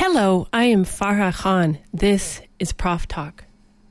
Hello, I am Farha Khan. This is Prof Talk.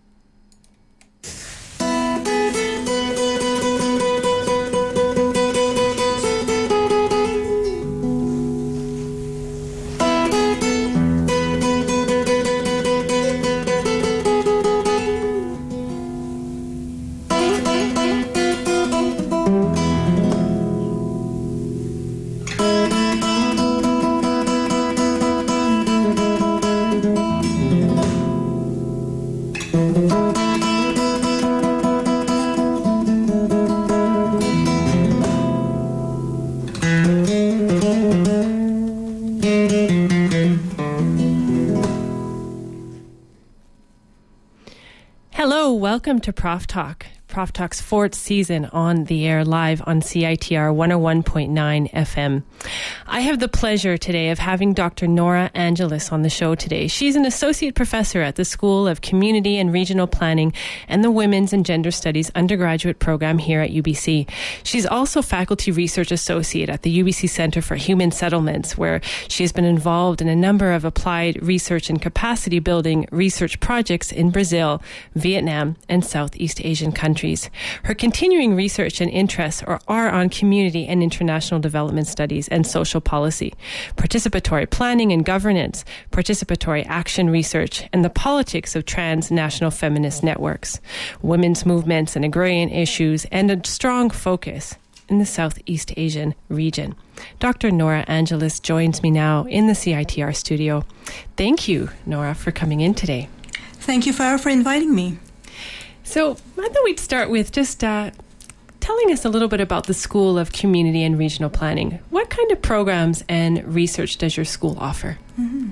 Hello, welcome to Prof Talk. Prof Talk's fourth season on the air live on CITR 101.9 FM. I have the pleasure today of having Dr. Nora Angelis on the show today. She's an associate professor at the School of Community and Regional Planning and the Women's and Gender Studies undergraduate program here at UBC. She's also faculty research associate at the UBC Center for Human Settlements, where she has been involved in a number of applied research and capacity building research projects in Brazil, Vietnam, and Southeast Asian countries. Her continuing research and interests are on community and international development studies and social policy, participatory planning and governance, participatory action research, and the politics of transnational feminist networks, women's movements and agrarian issues, and a strong focus in the Southeast Asian region. Dr. Nora Angelis joins me now in the CITR studio. Thank you, Nora, for coming in today. Thank you, Farah, for inviting me. So I thought we'd start with just telling us a little bit about the School of Community and Regional Planning. What kind of programs and research does your school offer? Mm-hmm.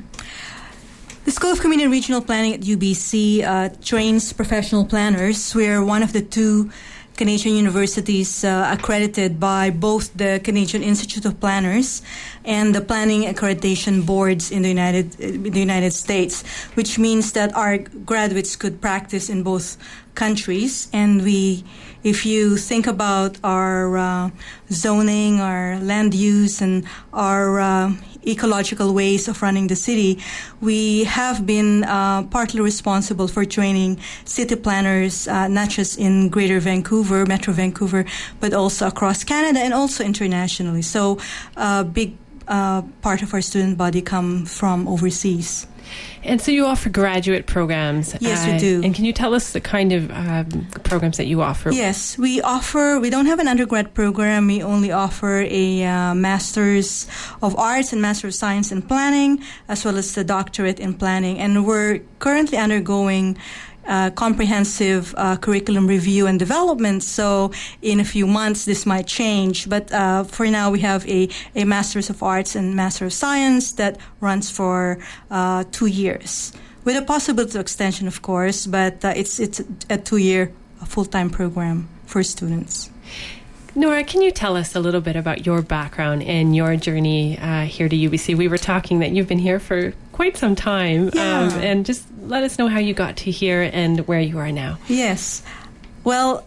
The School of Community and Regional Planning at UBC trains professional planners. We're one of the two Canadian universities accredited by both the Canadian Institute of Planners and the Planning Accreditation Boards in the United States, which means that our graduates could practice in both countries. And if you think about our zoning, our land use, and our ecological ways of running the city, we have been partly responsible for training city planners, not just in Greater Vancouver, Metro Vancouver, but also across Canada and also internationally. So a big part of our student body come from overseas. And so you offer graduate programs. Yes, we do. And can you tell us the kind of programs that you offer? Yes, we don't have an undergrad program. We only offer a Master's of Arts and Master of Science in Planning, as well as the Doctorate in Planning. And we're currently undergoing comprehensive curriculum review and development. So in a few months, this might change. But for now, we have a Master's of Arts and Master of Science that runs for 2 years, with a possibility of extension, of course. But it's a 2-year full-time program for students. Nora, can you tell us a little bit about your background and your journey here to UBC? We were talking that you've been here for quite some time, and just let us know how you got to here and where you are now. Yes. Well,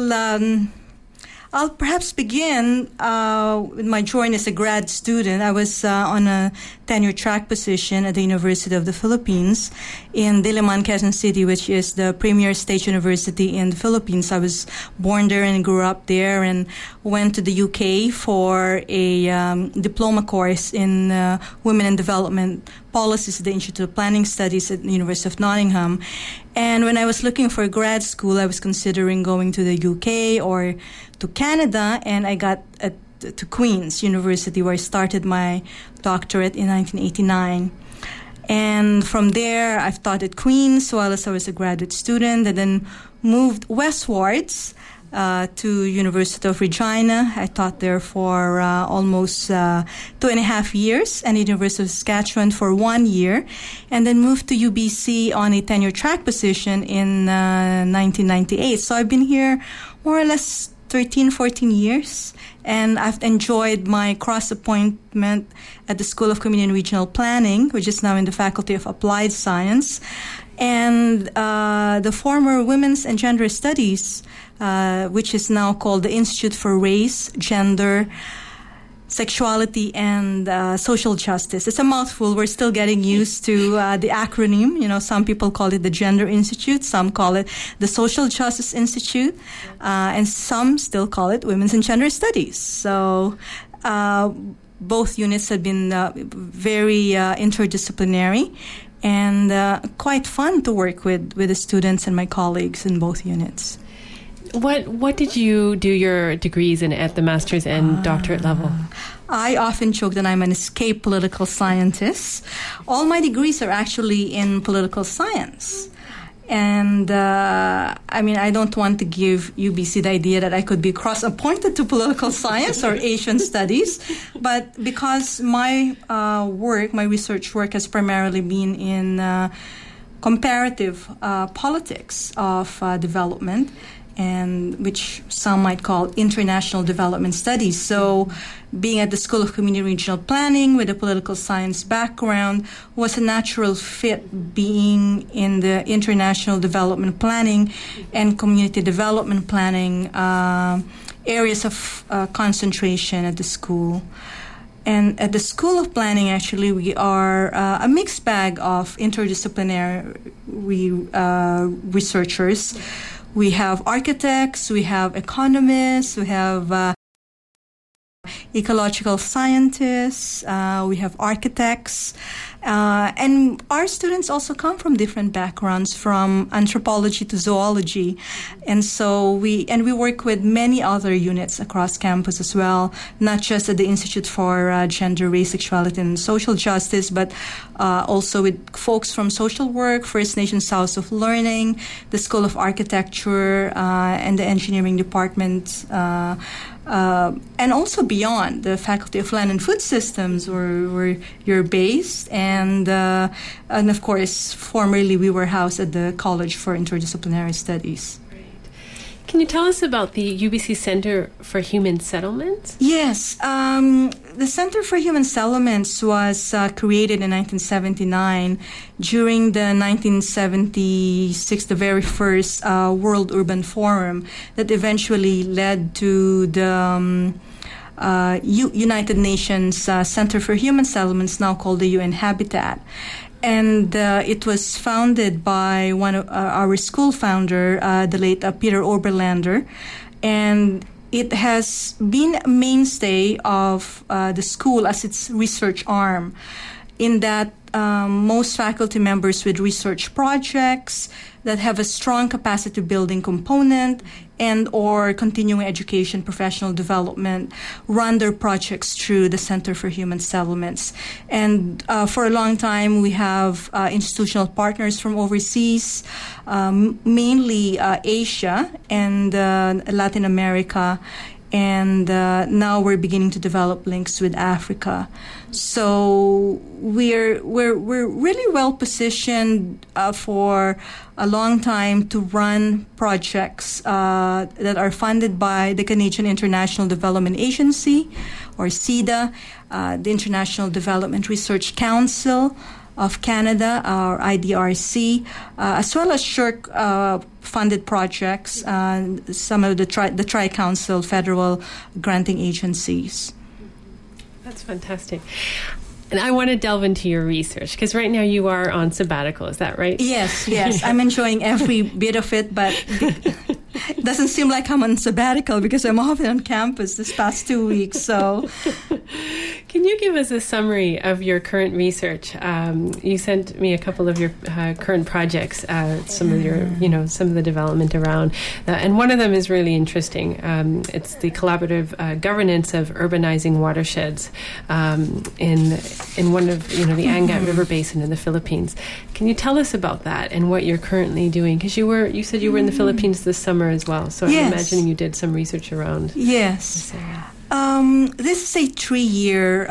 I'll perhaps begin with my journey as a grad student. I was on a tenure track position at the University of the Philippines in Diliman, Quezon City, which is the premier state university in the Philippines. I was born there and grew up there, and went to the UK for a diploma course in Women and Development Policies at the Institute of Planning Studies at the University of Nottingham. And when I was looking for grad school, I was considering going to the UK or to Canada, and I got to Queen's University, where I started my doctorate in 1989. And from there, I've taught at Queen's while I was a graduate student, and then moved westwards to University of Regina. I taught there for almost 2.5 years, and University of Saskatchewan for 1 year, and then moved to UBC on a tenure track position in 1998. So I've been here more or less 13, 14 years, and I've enjoyed my cross-appointment at the School of Community and Regional Planning, which is now in the Faculty of Applied Science, and the former Women's and Gender Studies, which is now called the Institute for Race, Gender, Sexuality and Social Justice. It's a mouthful. We're still getting used to the acronym. You know, some people call it the Gender Institute, some call it the Social Justice Institute, and some still call it Women's and Gender Studies. So both units have been very interdisciplinary and quite fun to work with the students and my colleagues in both units. What did you do your degrees in at the master's and doctorate level? I often joke that I'm an escaped political scientist. All my degrees are actually in political science. And, I don't want to give UBC the idea that I could be cross-appointed to political science or Asian studies. But because my research work has primarily been in comparative politics of development, and which some might call international development studies. So being at the School of Community Regional Planning with a political science background was a natural fit, being in the international development planning and community development planning areas of concentration at the school. And at the School of Planning, actually, we are a mixed bag of interdisciplinary researchers. We have architects, we have economists, we have ecological scientists, we have architects, and our students also come from different backgrounds, from anthropology to zoology, and so we work with many other units across campus as well, not just at the Institute for Gender, Race, Sexuality, and Social Justice, but also with folks from social work, First Nations House of Learning, the School of Architecture, and the Engineering Department. And also beyond, the Faculty of Land and Food Systems, where you're based, and of course, formerly we were housed at the College for Interdisciplinary Studies. Right. Can you tell us about the UBC Center for Human Settlements? Yes. The Center for Human Settlements was created in 1979 during the 1976, the very first World Urban Forum that eventually led to the United Nations Center for Human Settlements, now called the UN Habitat. And it was founded by one of our school founder, the late Peter Oberlander, and it has been a mainstay of the school as its research arm, in that most faculty members with research projects that have a strong capacity building component and or continuing education, professional development, run their projects through the Center for Human Settlements. And for a long time, we have institutional partners from overseas, mainly Asia and Latin America, and now we're beginning to develop links with Africa. So we're really well positioned for a long time to run projects that are funded by the Canadian International Development Agency, or CIDA, the International Development Research Council of Canada, or IDRC, as well as SSHRC funded projects, some of the Tri-Council federal granting agencies. That's fantastic. And I want to delve into your research, because right now you are on sabbatical. Is that right? Yes. I'm enjoying every bit of it, but it doesn't seem like I'm on sabbatical because I'm often on campus this past 2 weeks. So, can you give us a summary of your current research? You sent me a couple of your current projects, some of the development around, and one of them is really interesting. It's the collaborative governance of urbanizing watersheds in one of the Angat River Basin in the Philippines. Can you tell us about that and what you're currently doing? Because you said you were in the Philippines this summer as well, so yes. I'm imagining you did some research around. Yes. This is a 3-year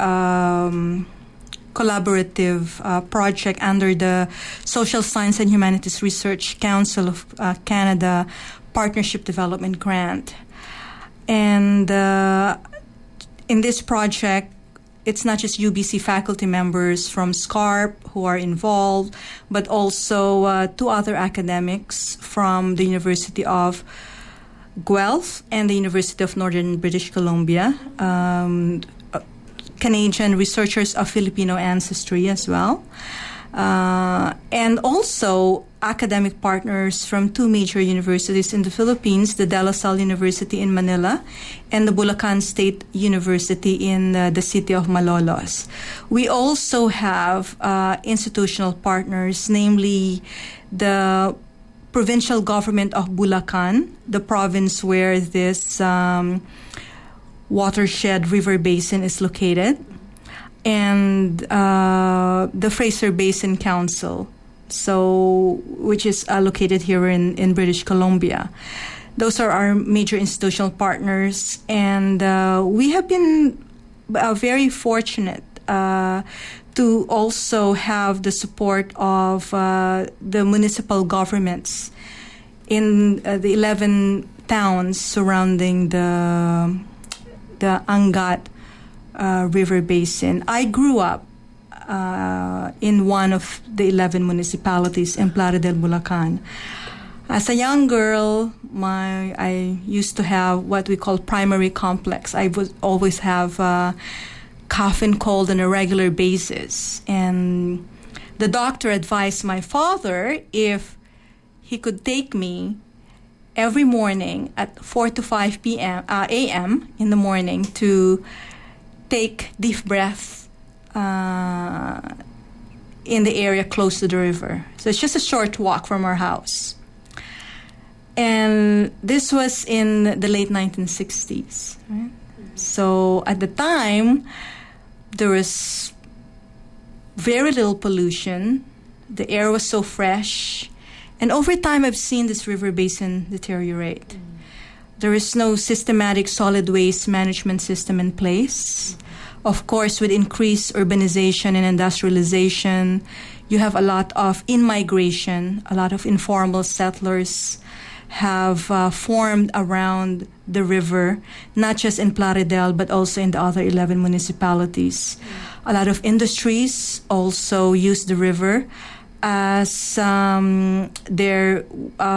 collaborative project under the Social Science and Humanities Research Council of Canada Partnership Development Grant. And in this project, it's not just UBC faculty members from SCARP who are involved, but also 2 other academics from the University of Guelph and the University of Northern British Columbia, Canadian researchers of Filipino ancestry as well. And also academic partners from two major universities in the Philippines, the De La Salle University in Manila and the Bulacan State University in the city of Malolos. We also have institutional partners, namely the provincial government of Bulacan, the province where this watershed river basin is located, and the Fraser Basin Council, which is located here in British Columbia. Those are our major institutional partners, and we have been very fortunate to also have the support of the municipal governments in the 11 towns surrounding the Angat river basin. I grew up in one of the 11 municipalities in Plaridel, Bulacan. As a young girl, I used to have what we call primary complex. I would always have cough and cold on a regular basis. And the doctor advised my father if he could take me every morning at 4 to 5 a.m. in the morning to take deep breaths in the area close to the river. So it's just a short walk from our house. And this was in the late 1960s. Right? So at the time, there was very little pollution. The air was so fresh. And over time, I've seen this river basin deteriorate. There is no systematic solid waste management system in place. Of course, with increased urbanization and industrialization, you have a lot of in-migration. A lot of informal settlers have formed around the river, not just in Plaridel, but also in the other 11 municipalities. A lot of industries also use the river as their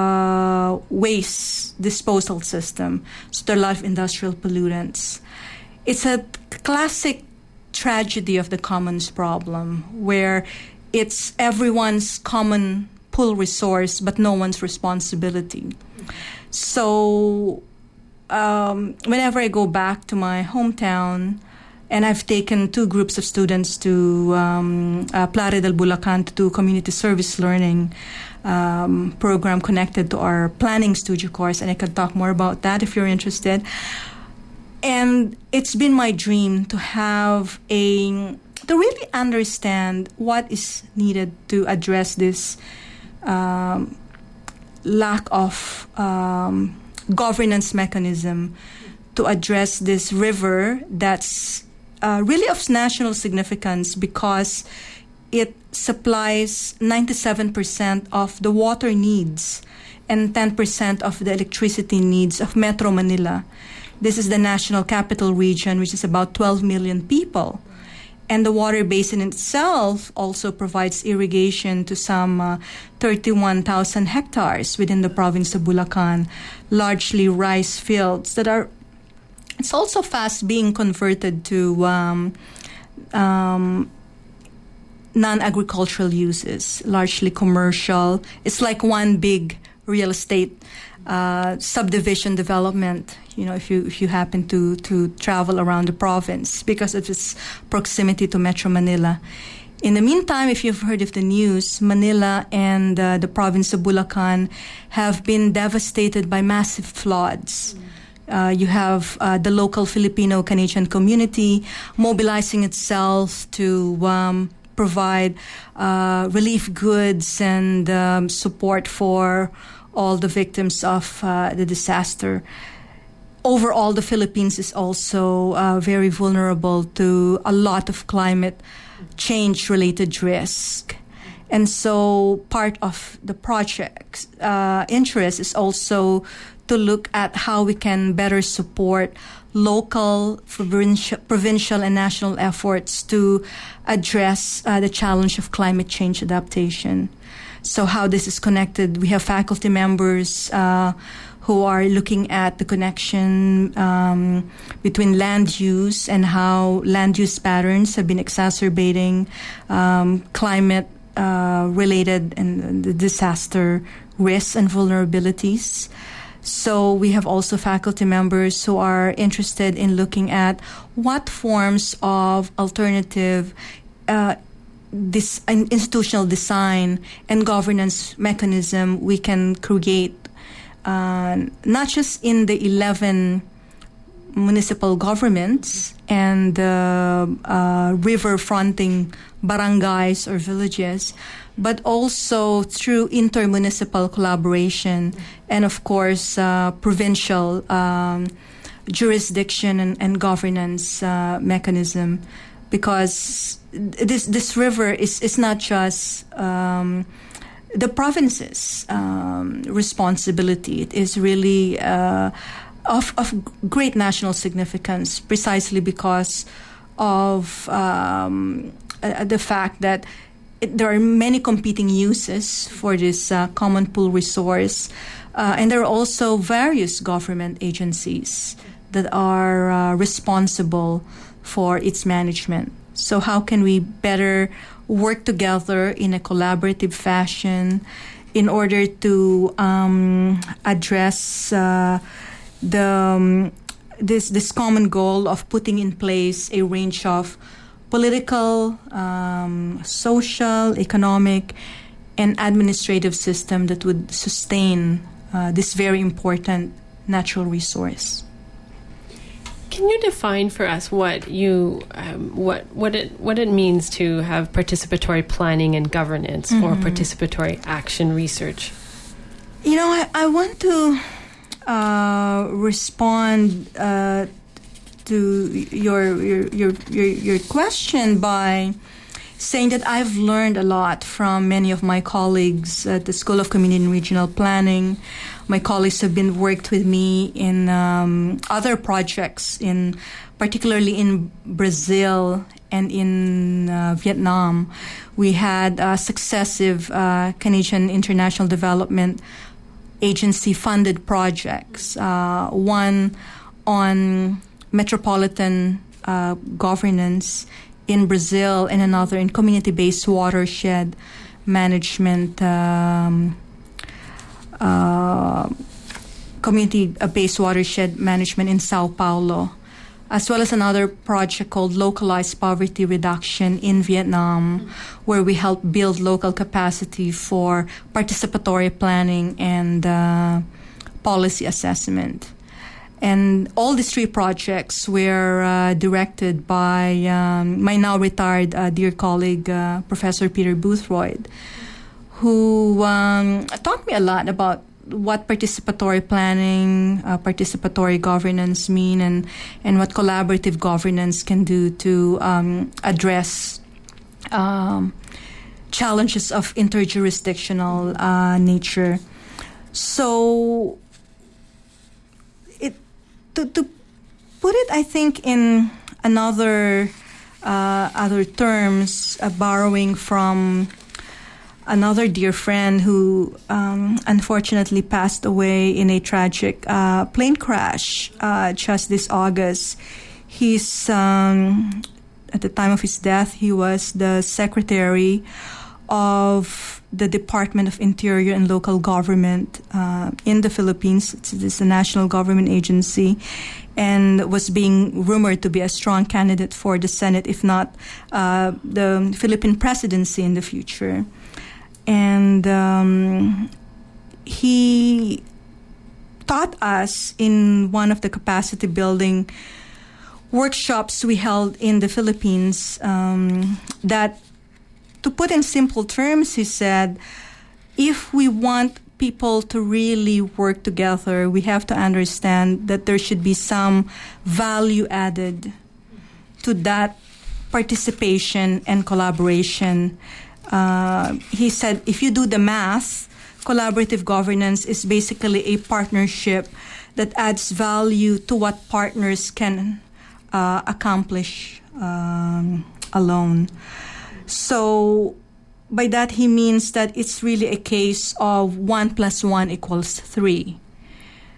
waste disposal system. So there are a lot of industrial pollutants. It's a classic tragedy of the commons problem, where it's everyone's common pool resource, but no one's responsibility. So whenever I go back to my hometown, and I've taken two groups of students to Plaridel, Bulacan to do community service learning program connected to our planning studio course, and I can talk more about that if you're interested. And it's been my dream to really understand what is needed to address this lack of governance mechanism to address this river that's really of national significance, because it supplies 97% of the water needs and 10% of the electricity needs of Metro Manila. This is the national capital region, which is about 12 million people. And the water basin itself also provides irrigation to some 31,000 hectares within the province of Bulacan, largely rice fields that are, it's also fast being converted to non-agricultural uses, largely commercial. It's like one big real estate subdivision development, if you happen to travel around the province, because of its proximity to Metro Manila. In the meantime, if you've heard of the news, Manila and the province of Bulacan have been devastated by massive floods. You have the local Filipino-Canadian community mobilizing itself to provide relief goods and support for all the victims of the disaster. Overall, the Philippines is also very vulnerable to a lot of climate change-related risk. And so part of the project's interest is also to look at how we can better support local, provincial, and national efforts to address the challenge of climate change adaptation. So how this is connected, we have faculty members who are looking at the connection between land use and how land use patterns have been exacerbating climate related and the disaster risks and vulnerabilities. So we have also faculty members who are interested in looking at what forms of alternative this institutional design and governance mechanism we can create, not just in the 11 municipal governments and river-fronting barangays or villages, but also through intermunicipal collaboration and, of course, provincial jurisdiction and governance mechanism. Because this river is not just the province's responsibility. It is really of great national significance, precisely because of the fact that there are many competing uses for this common pool resource, and there are also various government agencies that are responsible for its management. So how can we better work together in a collaborative fashion in order to address this common goal of putting in place a range of political, social, economic, and administrative system that would sustain this very important natural resource? Can you define for us what it means to have participatory planning and governance or participatory action research? You know, I want to respond to your question by saying that I've learned a lot from many of my colleagues at the School of Community and Regional Planning. My colleagues have been worked with me in other projects, particularly in Brazil and in Vietnam. We had successive Canadian International Development Agency funded projects, one on metropolitan governance in Brazil and another in community-based watershed management, community-based watershed management in Sao Paulo, as well as another project called Localized Poverty Reduction in Vietnam, where we help build local capacity for participatory planning and policy assessment. And all these three projects were directed by my now retired dear colleague, Professor Peter Boothroyd, who taught me a lot about what participatory planning, participatory governance mean, and what collaborative governance can do to address challenges of interjurisdictional nature. So, to put it, I think, in other terms, borrowing from another dear friend who unfortunately passed away in a tragic plane crash just this August. He's at the time of his death, he was the secretary of the Department of Interior and Local Government in the Philippines. It's a national government agency, and was being rumored to be a strong candidate for the Senate, if not the Philippine presidency in the future. And he taught us in one of the capacity building workshops we held in the Philippines that, to put in simple terms, he said, if we want people to really work together, we have to understand that there should be some value added to that participation and collaboration. He said, if you do the math, collaborative governance is basically a partnership that adds value to what partners can accomplish alone. So by that he means that it's really a case of 1 + 1 = 3.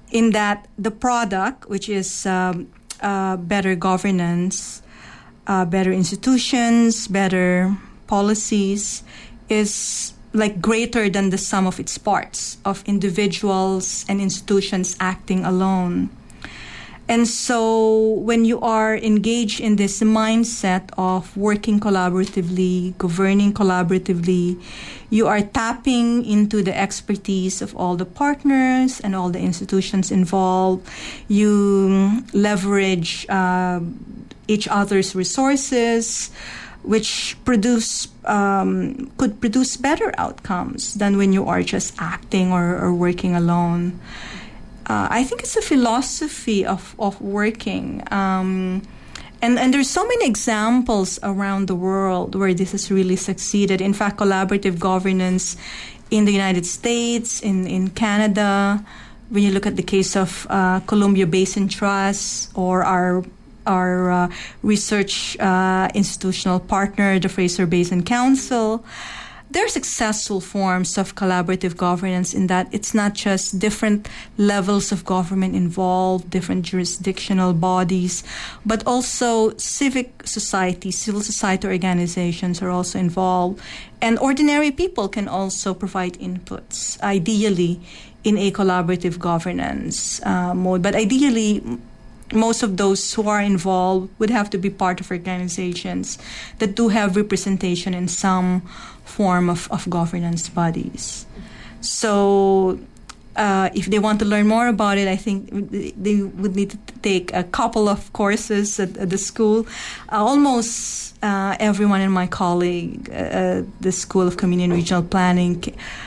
in that the product, which is better governance, better institutions, better policies, is like greater than the sum of its parts, of individuals and institutions acting alone. And so when you are engaged in this mindset of working collaboratively, governing collaboratively, you are tapping into the expertise of all the partners and all the institutions involved. You leverage each other's resources, which could produce better outcomes than when you are just acting or working alone. I think it's a philosophy of working. And there's so many examples around the world where this has really succeeded. In fact, collaborative governance in the United States, in Canada, when you look at the case of Columbia Basin Trust or our research institutional partner, the Fraser Basin Council, they're successful forms of collaborative governance in that it's not just different levels of government involved, different jurisdictional bodies, but also civic society, civil society organizations are also involved. And ordinary people can also provide inputs, ideally in a collaborative governance mode. But ideally, most of those who are involved would have to be part of organizations that do have representation in some form of governance bodies. So if they want to learn more about it, I think they would need to take a couple of courses at the school. Almost everyone in my colleague, the School of Community and Regional Planning,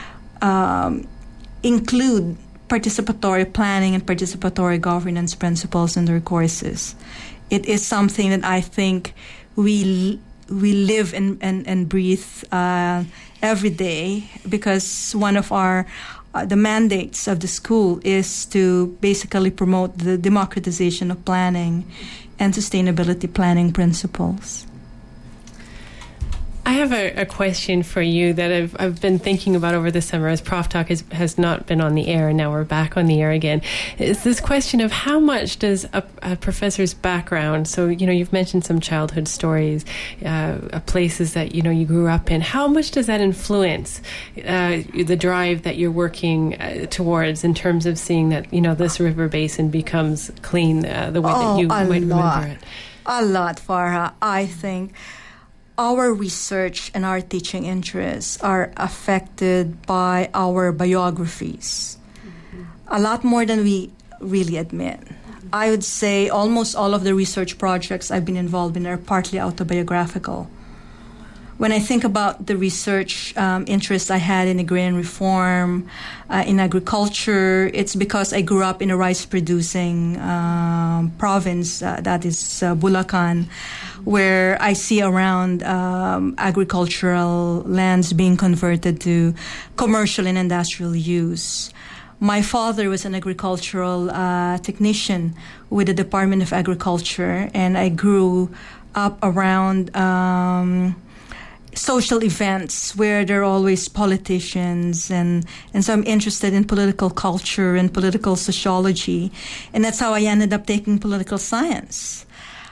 include participatory planning and participatory governance principles in their courses. It is something that I think we live and breathe every day, because one of the mandates of the school is to basically promote the democratization of planning and sustainability planning principles. I have a question for you that I've been thinking about over the summer as Prof Talk has not been on the air, and now we're back on the air again. It's this question of how much does a professor's background, so, you've mentioned some childhood stories, places that, you grew up in, how much does that influence the drive that you're working towards in terms of seeing that, this river basin becomes clean the way that you might remember it? A lot, Farha. I think our research and our teaching interests are affected by our biographies, a lot more than we really admit. I would say almost all of the research projects I've been involved in are partly autobiographical. When I think about the research interests I had in agrarian reform, in agriculture, it's because I grew up in a rice-producing province, that is Bulacan, where I see around agricultural lands being converted to commercial and industrial use. My father was an agricultural technician with the Department of Agriculture, and I grew up around social events where there are always politicians, and so I'm interested in political culture and political sociology, and that's how I ended up taking political science.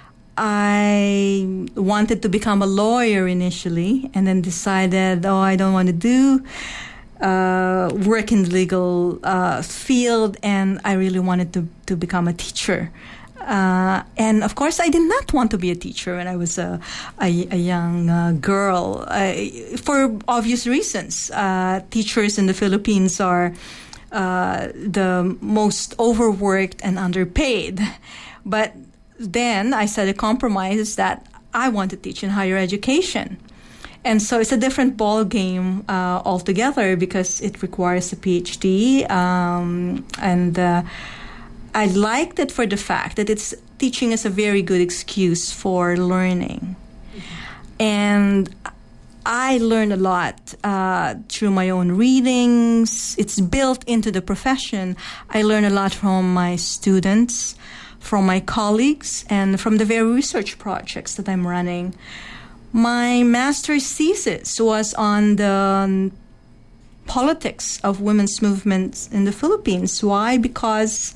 I wanted to become a lawyer initially, and then decided, I don't want to do work in the legal field, and I really wanted to become a teacher. And of course, I did not want to be a teacher when I was a young girl, for obvious reasons. Teachers in the Philippines are the most overworked and underpaid. But then I said a compromise that I want to teach in higher education. And so it's a different ball game altogether, because it requires a PhD, and I liked it for the fact that teaching is a very good excuse for learning. And I learned a lot through my own readings. It's built into the profession. I learned a lot from my students, from my colleagues, and from the very research projects that I'm running. My master's thesis was on the politics of women's movements in the Philippines. Why? Because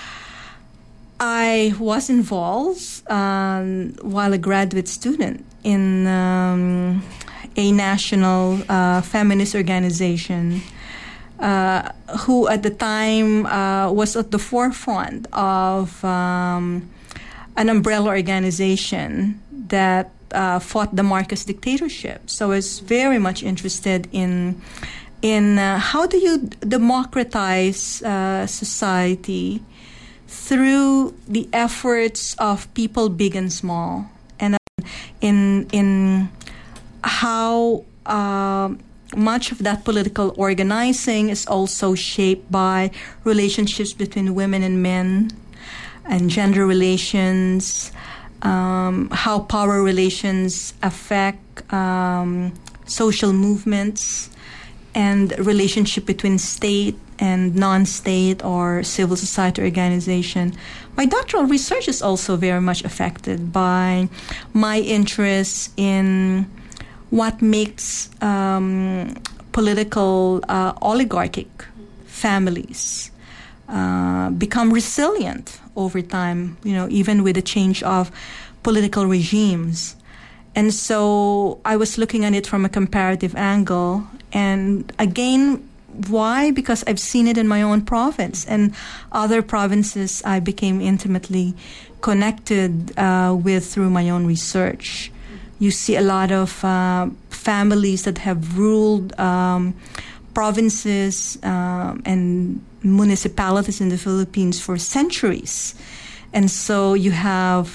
I was involved while a graduate student in a national feminist organization who at the time was at the forefront of an umbrella organization that fought the Marcos dictatorship. So I was very much interested in how do you democratize society through the efforts of people big and small, and in how much of that political organizing is also shaped by relationships between women and men and gender relations, how power relations affect social movements, and relationship between state and non-state or civil society organization. My doctoral research is also very much affected by my interest in what makes political oligarchic families become resilient over time, even with the change of political regimes. And so I was looking at it from a comparative angle. And again, why? Because I've seen it in my own province and other provinces I became intimately connected with through my own research. You see a lot of families that have ruled provinces and municipalities in the Philippines for centuries. And so you have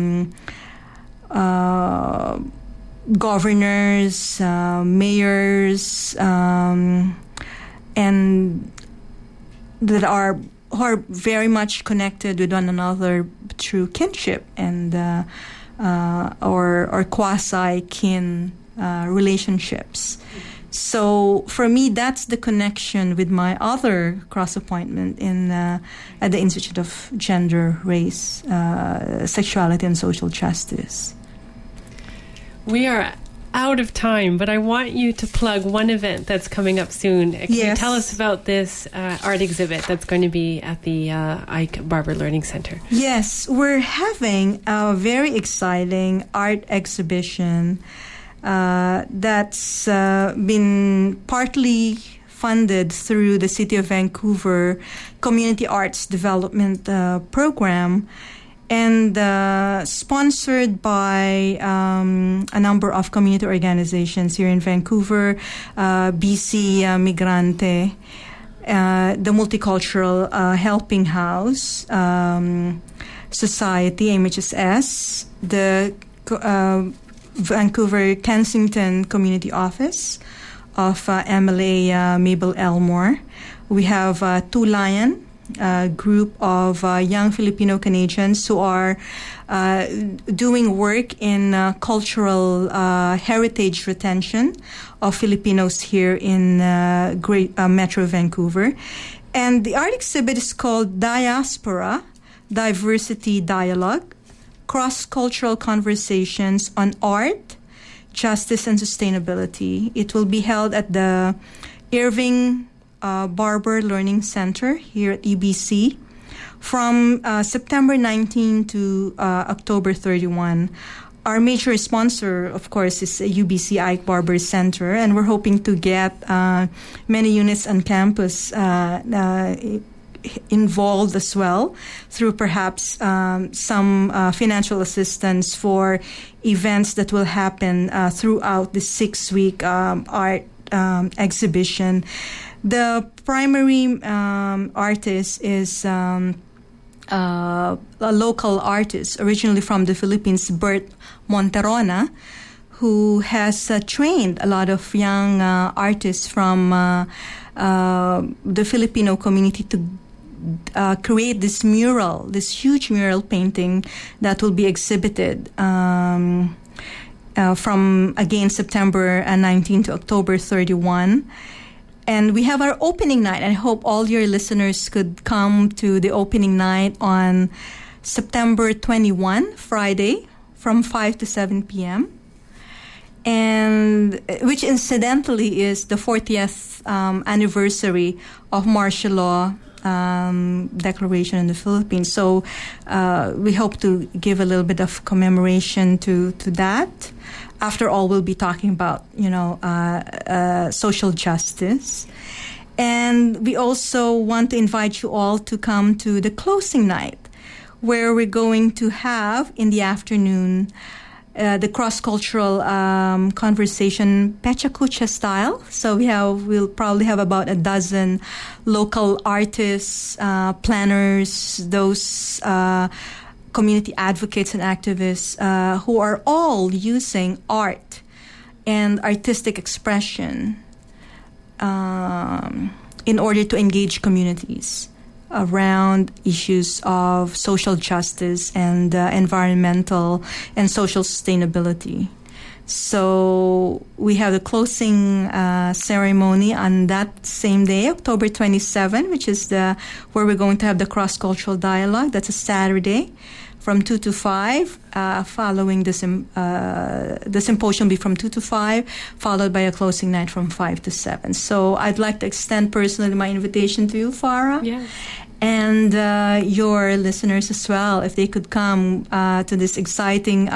governors, mayors, and that who are very much connected with one another through kinship and or quasi-kin relationships. So for me, that's the connection with my other cross-appointment at the Institute of Gender, Race, Sexuality, and Social Justice. We are out of time, but I want you to plug one event that's coming up soon. Can you tell us about this art exhibit that's going to be at the Ike Barber Learning Center? Yes, we're having a very exciting art exhibition that's been partly funded through the City of Vancouver Community Arts Development Program, and sponsored by a number of community organizations here in Vancouver, BC Migrante, the Multicultural Helping House Society, MHSS, the Vancouver Kensington Community Office of MLA Mabel Elmore. We have Two Lion, a group of young Filipino Canadians who are doing work in cultural heritage retention of Filipinos here in Great Metro Vancouver. And the art exhibit is called Diaspora, Diversity Dialogue, Cross-Cultural Conversations on Art, Justice, and Sustainability. It will be held at the Irving Barber Learning Center here at UBC from September 19 to October 31. Our major sponsor, of course, is UBC Ike Barber Center, and we're hoping to get many units on campus involved as well through perhaps some financial assistance for events that will happen throughout the 6-week art exhibition. The primary artist is a local artist originally from the Philippines, Bert Monterona, who has trained a lot of young artists from the Filipino community to create this huge mural painting that will be exhibited from, again, September 19 to October 31. And we have our opening night. I hope all your listeners could come to the opening night on September 21, Friday, from 5 to 7 p.m. and which incidentally is the 40th anniversary of martial law declaration in the Philippines. So we hope to give a little bit of commemoration to that. After all, we'll be talking about, social justice. And we also want to invite you all to come to the closing night, where we're going to have in the afternoon the cross-cultural conversation Pecha Kucha style. So we'll probably have about a dozen local artists, planners, those community advocates and activists who are all using art and artistic expression in order to engage communities around issues of social justice and environmental and social sustainability. So we have the closing ceremony on that same day, October 27, which is where we're going to have the cross-cultural dialogue. That's a Saturday from 2 to 5, following the symposium will be from 2 to 5, followed by a closing night from 5 to 7. So I'd like to extend personally my invitation to you, Farah. Yes. And your listeners as well, if they could come to this exciting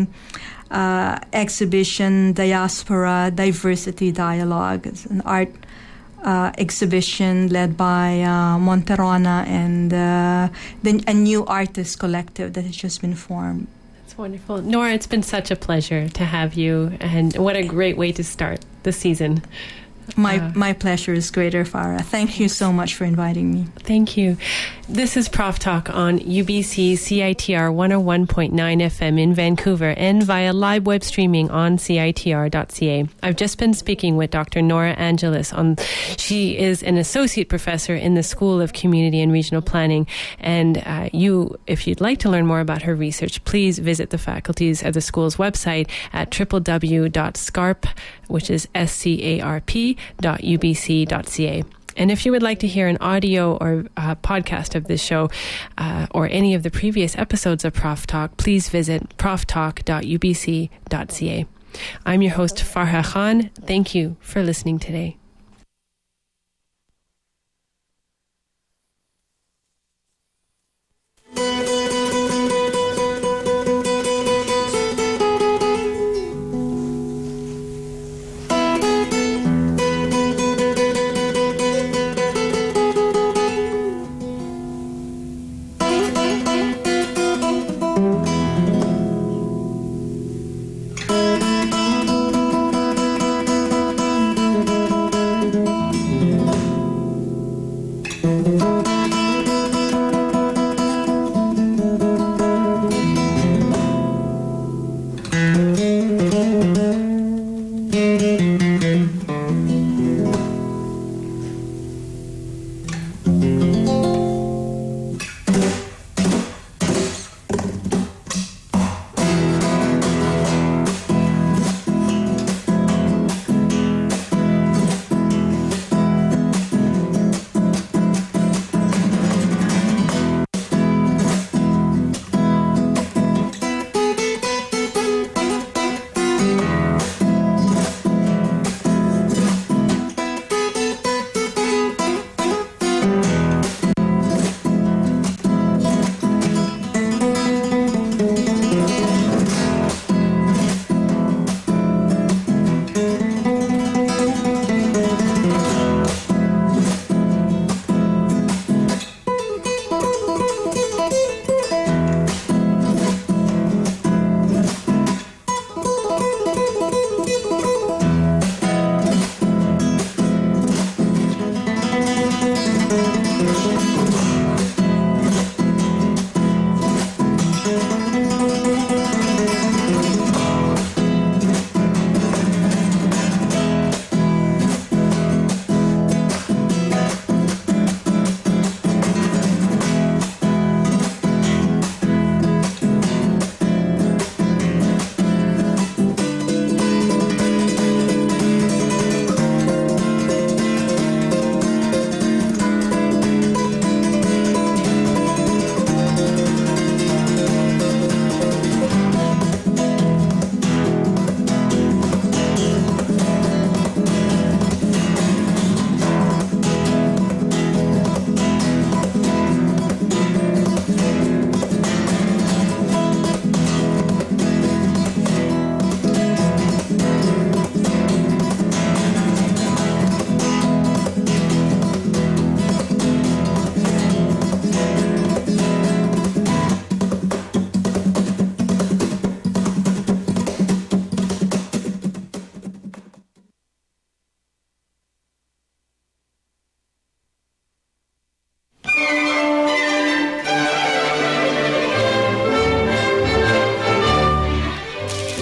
exhibition, Diaspora Diversity Dialogue. It's an art exhibition led by Monterona and a new artist collective that has just been formed. That's wonderful. Nora, it's been such a pleasure to have you, and what a great way to start the season. My pleasure is greater, Farah. Thank you so much for inviting me. Thank you. This is Prof Talk on UBC CITR 101.9 FM in Vancouver and via live web streaming on CITR.ca. I've just been speaking with Dr. Nora Angelis. She is an associate professor in the School of Community and Regional Planning. And if you'd like to learn more about her research, please visit the faculties at the school's website at www.scarp, which is scarp.ubc.ca. And if you would like to hear an audio or podcast of this show or any of the previous episodes of Prof Talk, please visit proftalk.ubc.ca. I'm your host, Farha Khan. Thank you for listening today.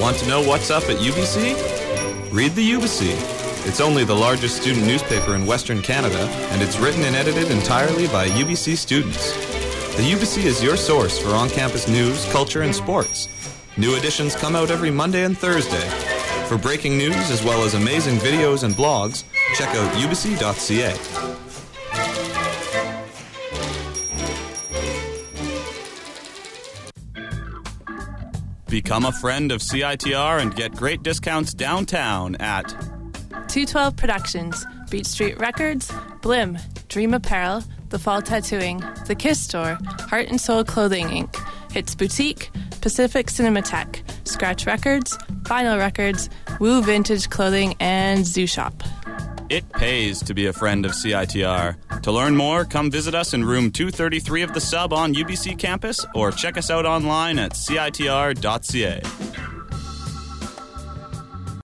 Want to know what's up at UBC? Read the UBC. It's only the largest student newspaper in Western Canada, and it's written and edited entirely by UBC students. The UBC is your source for on-campus news, culture, and sports. New editions come out every Monday and Thursday. For breaking news as well as amazing videos and blogs, check out ubc.ca. Become a friend of CITR and get great discounts downtown at 212 Productions, Beach Street Records, Blim, Dream Apparel, The Fall Tattooing, The Kiss Store, Heart and Soul Clothing Inc., Hits Boutique, Pacific Cinematheque, Scratch Records, Vinyl Records, Woo Vintage Clothing, and Zoo Shop. It pays to be a friend of CITR. To learn more, come visit us in room 233 of the Sub on UBC campus or check us out online at citr.ca.